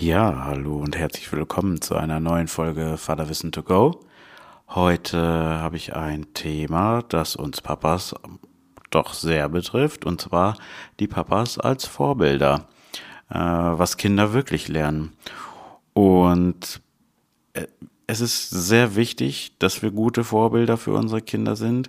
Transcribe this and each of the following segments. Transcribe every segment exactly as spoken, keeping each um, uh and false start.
Ja, hallo und herzlich willkommen zu einer neuen Folge Vaterwissen to go. Heute habe ich ein Thema, das uns Papas doch sehr betrifft, und zwar die Papas als Vorbilder, äh, was Kinder wirklich lernen. Und äh, es ist sehr wichtig, dass wir gute Vorbilder für unsere Kinder sind,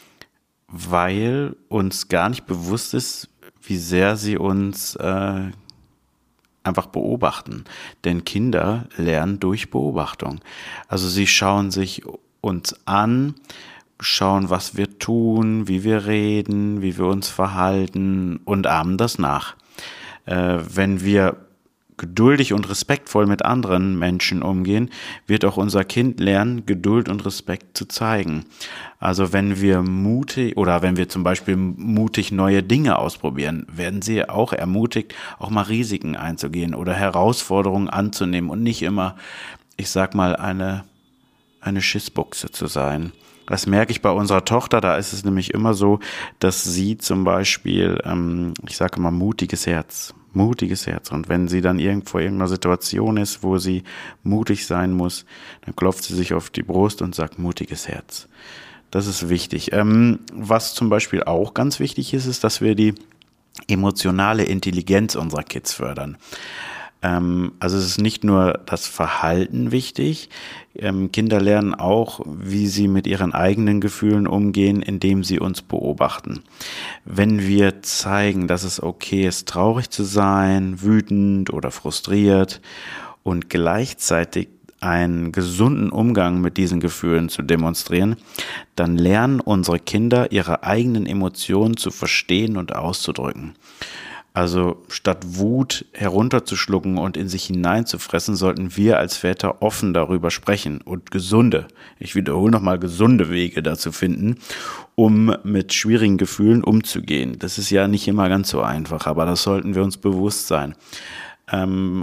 weil uns gar nicht bewusst ist, wie sehr sie uns äh, einfach beobachten. Denn Kinder lernen durch Beobachtung. Also sie schauen sich uns an, schauen, was wir tun, wie wir reden, wie wir uns verhalten und ahmen das nach. Äh, wenn wir geduldig und respektvoll mit anderen Menschen umgehen, wird auch unser Kind lernen, Geduld und Respekt zu zeigen. Also wenn wir mutig oder wenn wir zum Beispiel mutig neue Dinge ausprobieren, werden sie auch ermutigt, auch mal Risiken einzugehen oder Herausforderungen anzunehmen und nicht immer, ich sag mal, eine, eine Schissbuchse zu sein. Das merke ich bei unserer Tochter, da ist es nämlich immer so, dass sie zum Beispiel, ähm, ich sage mal, mutiges Herz, mutiges Herz. Und wenn sie dann irgendwo vor irgendeiner Situation ist, wo sie mutig sein muss, dann klopft sie sich auf die Brust und sagt, mutiges Herz. Das ist wichtig. Ähm, was zum Beispiel auch ganz wichtig ist, ist, dass wir die emotionale Intelligenz unserer Kids fördern. Ähm, also es ist nicht nur das Verhalten wichtig. Ähm, Kinder lernen auch, wie sie mit ihren eigenen Gefühlen umgehen, indem sie uns beobachten. Wenn wir zeigen, dass es okay ist, traurig zu sein, wütend oder frustriert und gleichzeitig einen gesunden Umgang mit diesen Gefühlen zu demonstrieren, dann lernen unsere Kinder, ihre eigenen Emotionen zu verstehen und auszudrücken. Also statt Wut herunterzuschlucken und in sich hineinzufressen, sollten wir als Väter offen darüber sprechen und gesunde, ich wiederhole nochmal, gesunde Wege dazu finden, um mit schwierigen Gefühlen umzugehen. Das ist ja nicht immer ganz so einfach, aber das sollten wir uns bewusst sein. Ähm,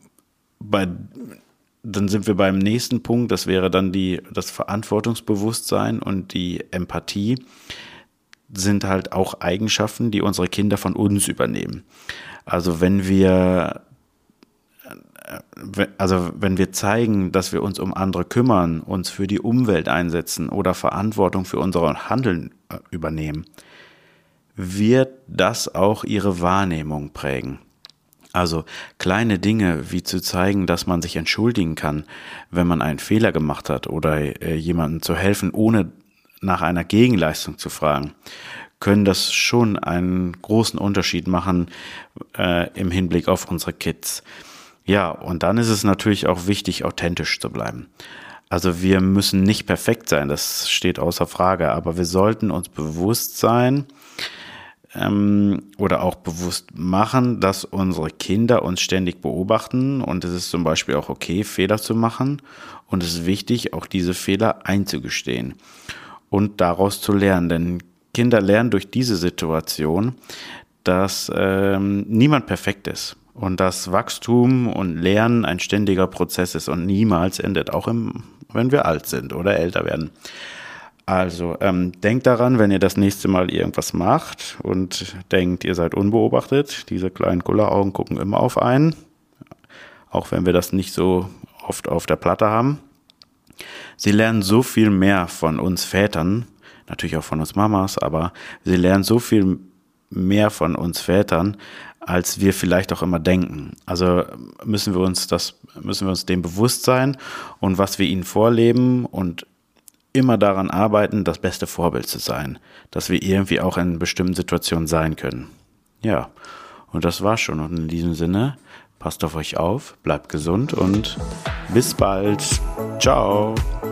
bei Dann sind wir beim nächsten Punkt, das wäre dann die, das Verantwortungsbewusstsein und die Empathie sind halt auch Eigenschaften, die unsere Kinder von uns übernehmen. Also wenn wir, also wenn wir zeigen, dass wir uns um andere kümmern, uns für die Umwelt einsetzen oder Verantwortung für unser Handeln übernehmen, wird das auch ihre Wahrnehmung prägen. Also kleine Dinge wie zu zeigen, dass man sich entschuldigen kann, wenn man einen Fehler gemacht hat oder äh, jemandem zu helfen, ohne nach einer Gegenleistung zu fragen, können das schon einen großen Unterschied machen äh, im Hinblick auf unsere Kids. Ja, und dann ist es natürlich auch wichtig, authentisch zu bleiben. Also wir müssen nicht perfekt sein, das steht außer Frage, aber wir sollten uns bewusst sein, oder auch bewusst machen, dass unsere Kinder uns ständig beobachten, und es ist zum Beispiel auch okay, Fehler zu machen, und es ist wichtig, auch diese Fehler einzugestehen und daraus zu lernen, denn Kinder lernen durch diese Situation, dass ähm, niemand perfekt ist und dass Wachstum und Lernen ein ständiger Prozess ist und niemals endet, auch im, wenn wir alt sind oder älter werden. Also ähm, denkt daran, wenn ihr das nächste Mal irgendwas macht und denkt, ihr seid unbeobachtet, diese kleinen Kulleraugen gucken immer auf einen, auch wenn wir das nicht so oft auf der Platte haben. Sie lernen so viel mehr von uns Vätern, natürlich auch von uns Mamas, aber sie lernen so viel mehr von uns Vätern, als wir vielleicht auch immer denken. Also müssen wir uns das, müssen wir uns dem bewusst sein und was wir ihnen vorleben und immer daran arbeiten, das beste Vorbild zu sein, dass wir irgendwie auch in bestimmten Situationen sein können. Ja, und das war's schon. Und in diesem Sinne, passt auf euch auf, bleibt gesund und bis bald. Ciao.